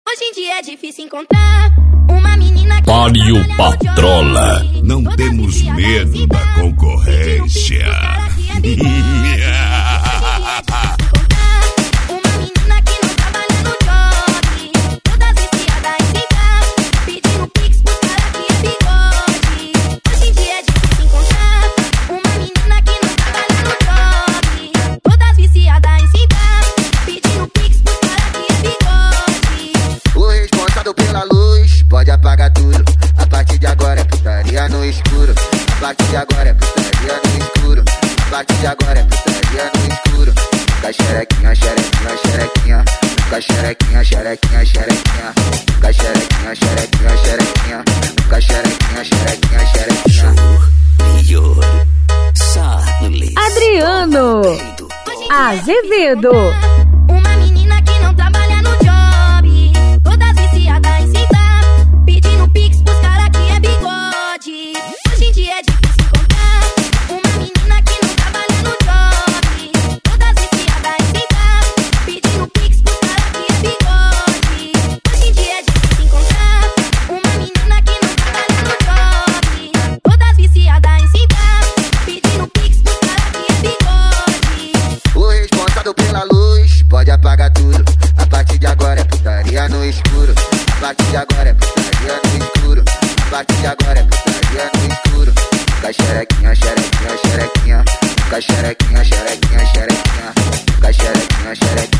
Hoje em dia é difícil encontrar uma menina que Mário Patrola. Não temos medo da concorrência. Pela luz, pode apagar tudo. A partir de agora é putaria no escuro. A partir de agora é putaria no escuro. A partir de agora é putaria no escuro. Fica xerequinha, xerequinha, xerequinha. Fica xerequinha, xerequinha, xerequinha. Fica xerequinha, xerequinha, xerequinha. Fica xerequinha, xerequinha, xerequinha. Adriano Azevedo. Uma menina que não trabalha no job, todas viciadas em sentar, pedindo pix pros cara que é bigode. Hoje em dia é difícil encontrar uma menina que não trabalha no job, todas viciadas em sentar, pedindo pix pros cara que é bigode. Hoje em dia é difícil encontrar uma menina que não trabalha no job, todas viciadas em sentar, pedindo pix pros cara que é bigode. O responsável pela luz pode apagar tudo. A partir de agora é putaria no escuro. A partir de agora é putaria no escuro. A partir de agora é putaria no escuro. Fica xerequinha, xerequinha, xerequinha. Fica xerequinha, xerequinha, xerequinha. Fica xerequinha, xerequinha.